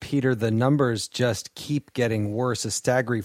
Peter, the numbers just keep getting worse. A staggering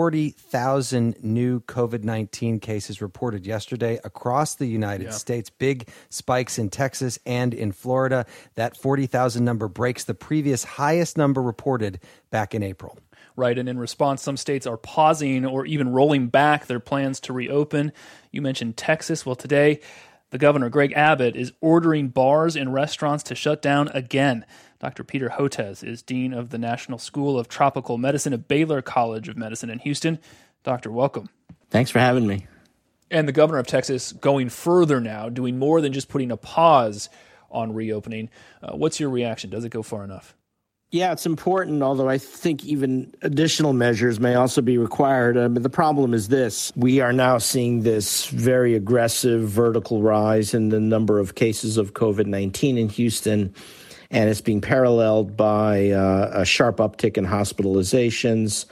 40,000 new COVID-19 cases reported yesterday across the United States. Big spikes in Texas and in Florida. That 40,000 number breaks the previous highest number reported back in April. Right, and in response, some states are pausing or even rolling back their plans to reopen. You mentioned Texas. Well, today, the governor, Greg Abbott, is ordering bars and restaurants to shut down again. Dr. Peter Hotez is dean of the National School of Tropical Medicine at Baylor College of Medicine in Houston. Doctor, welcome. Thanks for having me. And the governor of Texas going further now, doing more than just putting a pause on reopening. What's your reaction? Does it go far enough? Yeah, it's important, although I think even additional measures may also be required. But the problem is this. We are now seeing this very aggressive vertical rise in the number of cases of COVID-19 in Houston, and it's being paralleled by a sharp uptick in hospitalizations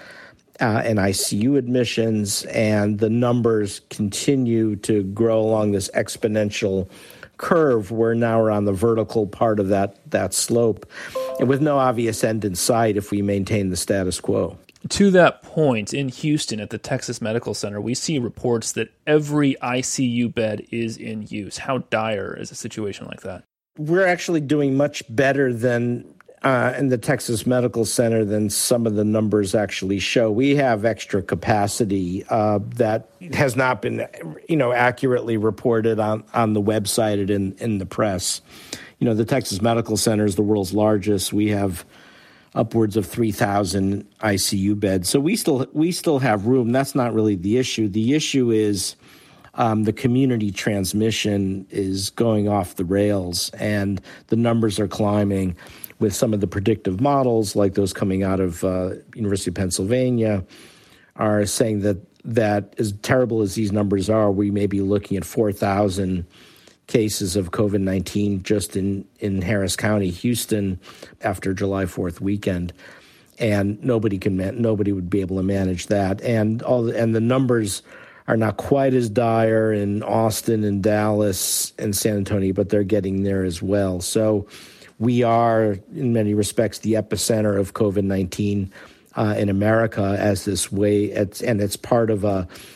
and ICU admissions, and the numbers continue to grow along this exponential curve. We're now on the vertical part of that slope, and with no obvious end in sight if we maintain the status quo. To that point, in Houston at the Texas Medical Center, we see reports that every ICU bed is in use. How dire is a situation like that? We're actually doing much better than in the Texas Medical Center than some of the numbers actually show. We have extra capacity that has not been, accurately reported on the website and in the press. The Texas Medical Center is the world's largest. We have upwards of 3,000 ICU beds. So we still have room. That's not really the issue. The issue is the community transmission is going off the rails, and the numbers are climbing. With some of the predictive models, like those coming out of University of Pennsylvania, are saying that as terrible as these numbers are, we may be looking at 4,000 cases of COVID-19 just in Harris County, Houston, after July 4th weekend, and nobody would be able to manage that. And the numbers are not quite as dire in Austin and Dallas and San Antonio, but they're getting there as well. So we are, in many respects, the epicenter of COVID-19 in America as this way, and it's part of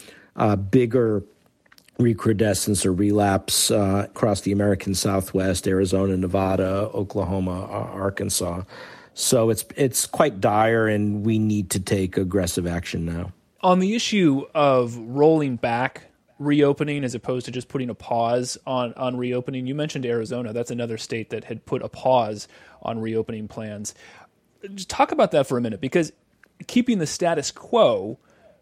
a bigger recrudescence or relapse across the American Southwest, Arizona, Nevada, Oklahoma, Arkansas. So it's quite dire, and we need to take aggressive action now. On the issue of rolling back reopening as opposed to just putting a pause on reopening, you mentioned Arizona. That's another state that had put a pause on reopening plans. Just talk about that for a minute, because keeping the status quo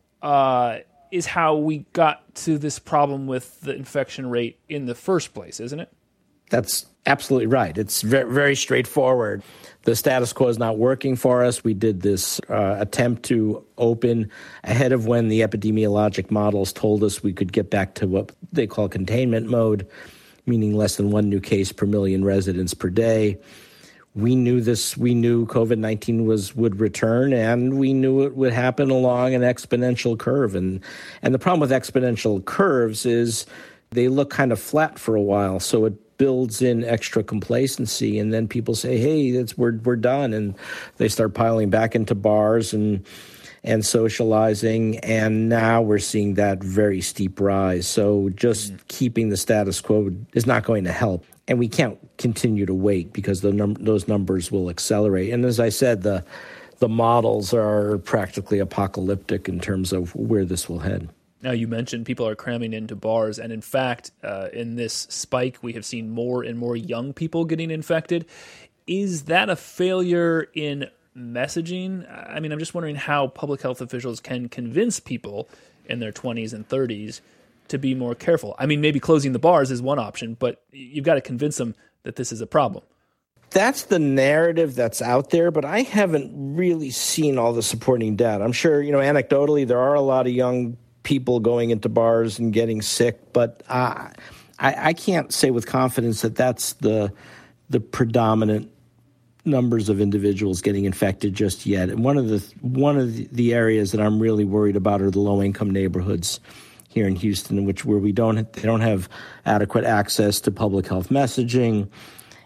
is how we got to this problem with the infection rate in the first place, isn't it? That's absolutely right. It's very, very straightforward. The status quo is not working for us. We did this attempt to open ahead of when the epidemiologic models told us we could get back to what they call containment mode, meaning less than one new case per million residents per day. We knew this. We knew COVID-19 would return, and we knew it would happen along an exponential curve. And the problem with exponential curves is they look kind of flat for a while, so it builds in extra complacency, and then people say, "Hey, we're done," and they start piling back into bars and socializing, and now we're seeing that very steep rise. So just keeping the status quo is not going to help, and we can't continue to wait because those numbers will accelerate. And as I said, the models are practically apocalyptic in terms of where this will head. Now, you mentioned people are cramming into bars, and in fact, in this spike, we have seen more and more young people getting infected. Is that a failure in messaging? I mean, I'm just wondering how public health officials can convince people in their 20s and 30s to be more careful. I mean, maybe closing the bars is one option, but you've got to convince them that this is a problem. That's the narrative that's out there, but I haven't really seen all the supporting data. I'm sure, anecdotally, there are a lot of young people going into bars and getting sick, but I can't say with confidence that that's the predominant numbers of individuals getting infected just yet. And one of the areas that I'm really worried about are the low-income neighborhoods here in Houston, where they don't have adequate access to public health messaging,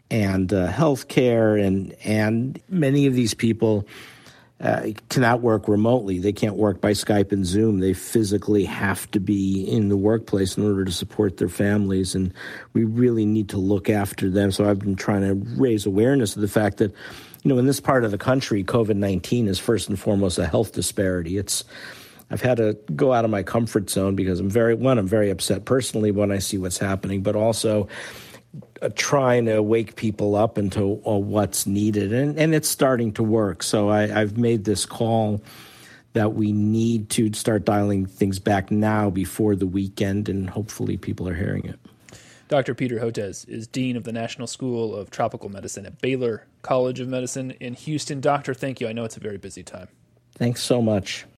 and healthcare, and many of these people cannot work remotely. They can't work by Skype and Zoom. They physically have to be in the workplace in order to support their families, and we really need to look after them. So I've been trying to raise awareness of the fact that, in this part of the country, COVID-19 is first and foremost a health disparity. I've had to go out of my comfort zone because I'm very upset personally when I see what's happening, but also trying to wake people up into what's needed, and it's starting to work. So I've made this call that we need to start dialing things back now before the weekend, and hopefully people are hearing it. Dr. Peter Hotez is Dean of the National School of Tropical Medicine at Baylor College of Medicine in Houston. Doctor, thank you. I know it's a very busy time. Thanks so much.